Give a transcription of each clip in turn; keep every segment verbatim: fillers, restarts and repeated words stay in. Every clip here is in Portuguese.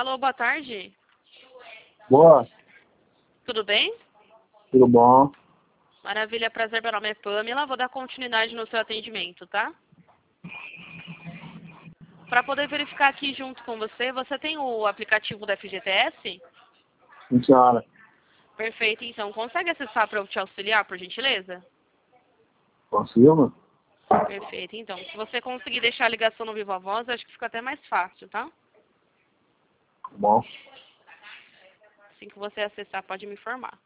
Alô, boa tarde. Boa, Tudo bem? tudo bom? Maravilha, prazer, meu nome é Pamela. Vou dar continuidade no seu atendimento, tá? Para poder verificar aqui junto com você, você tem o aplicativo da F G T S? Sim, senhora. Perfeito, então. Consegue acessar para eu te auxiliar, por gentileza? Consigo? Perfeito, então. Se você conseguir deixar a ligação no Viva Voz, acho que fica até mais fácil, tá? Tá bom. Assim que você acessar, pode me informar.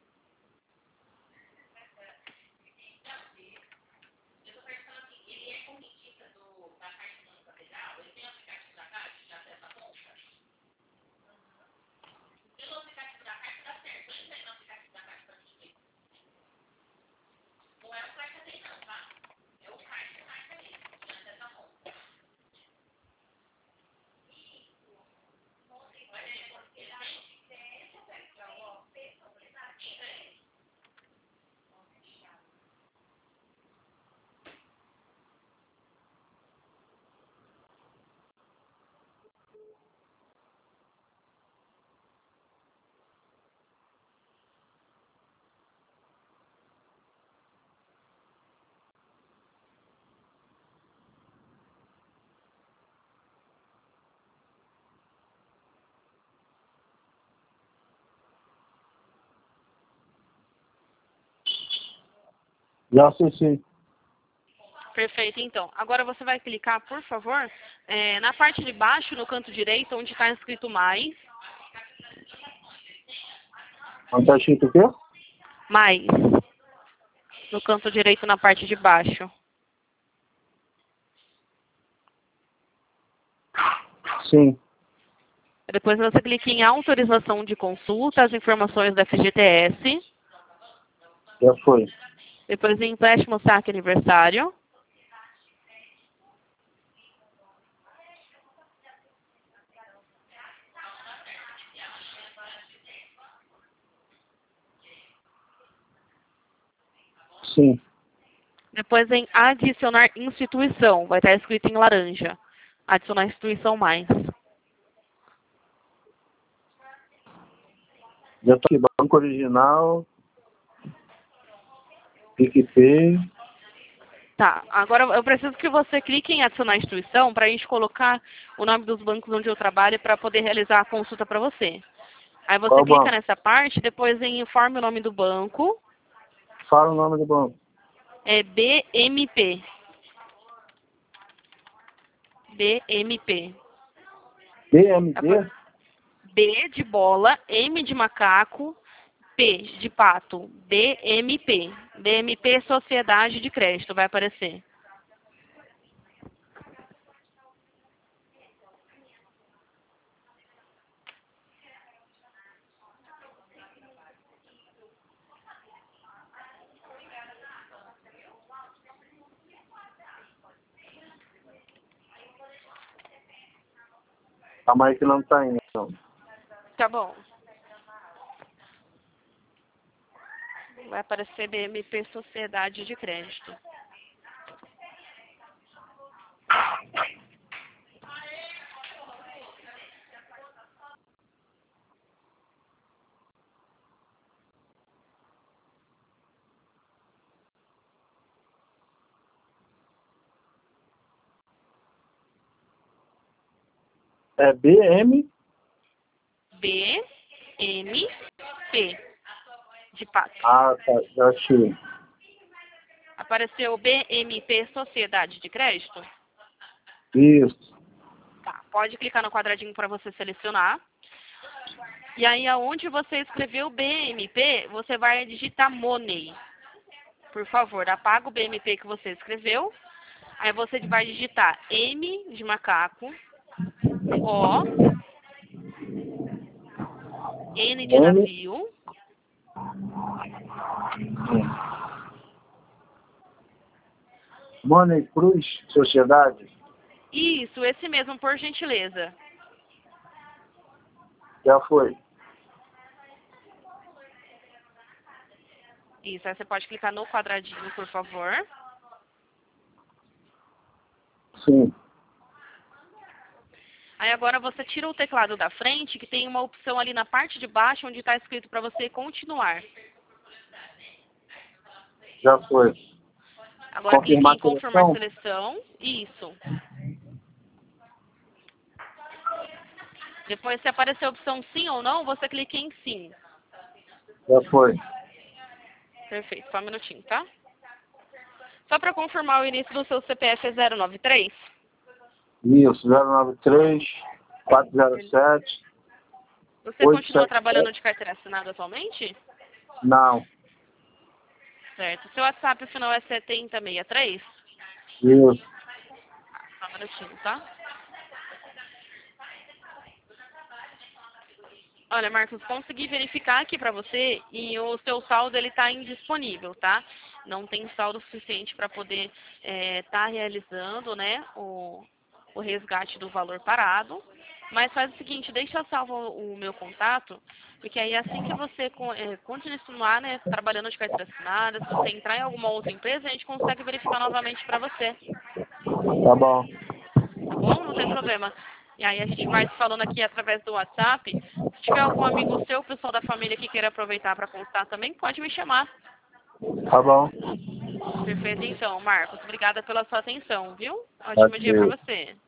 Já acessei. Perfeito, então. Agora você vai clicar, por favor, é, na parte de baixo, no canto direito, onde está escrito mais. Onde tá escrito o quê? Mais. No canto direito, na parte de baixo. Sim. Depois você clica em autorização de consulta, as informações da F G T S. Já foi. Depois em empréstimo saque aniversário. Sim. Depois em adicionar instituição. Vai estar escrito em laranja. Adicionar instituição mais. Já tô aqui. Banco Original. PicPay. Tá, agora eu preciso que você clique em adicionar instituição para a gente colocar o nome dos bancos onde eu trabalho para poder realizar a consulta para você. Aí você Qual clica banco? nessa parte, depois em informe o nome do banco, Fala o nome do banco. é B M P. B M P. BMD? B de bola, M de macaco, P de pato, B M P. B M P Sociedade de Crédito, vai aparecer. Calma aí que não tá indo. Então. Tá bom. Vai aparecer B M P Sociedade de Crédito. É B M? B M P de pato. Ah, tá. Já achei. Apareceu B M P Sociedade de Crédito? Isso. Tá, pode clicar no quadradinho para você selecionar. E aí, aonde você escreveu B M P, você vai digitar Money. Por favor, apaga o B M P que você escreveu. Aí você vai digitar M de macaco, O, N de Money. navio, Money Cruz Sociedade? isso, esse mesmo, por gentileza. Já foi. Isso, aí você pode clicar no quadradinho, por favor. Sim. Aí agora você tira o teclado da frente, que tem uma opção ali na parte de baixo, onde está escrito para você continuar. Já foi. Agora clique Confirmar em confirmar a seleção. Isso. Depois, se aparecer a opção sim ou não, você clica em sim. Já foi. Perfeito, só um minutinho, tá? Só para confirmar, o início do seu C P F é zero nove três? Isso, zero nove três, quatro zero sete, Você oito continua sete trabalhando sete. de carteira assinada atualmente? Não. Certo. Seu WhatsApp, o final é setenta sessenta e três? Isso. Só um minutinho, tá? Olha, Marcos, consegui verificar aqui para você e o seu saldo ele está indisponível, tá? Não tem saldo suficiente para poder estar realizando, né, o, o resgate do valor parado. Mas faz o seguinte, deixa salvo o meu contato, porque aí assim que você é, continuar, né, trabalhando de carteira assinada, se você entrar em alguma outra empresa, a gente consegue verificar novamente para você. Tá bom. Tá bom? Não tem problema. E aí a gente vai se falando aqui através do WhatsApp. Se tiver algum amigo seu, pessoal da família que queira aproveitar para constar também, pode me chamar. Tá bom. Perfeito, então, Marcos. Obrigada pela sua atenção, viu? Ótimo dia para Adeus. você.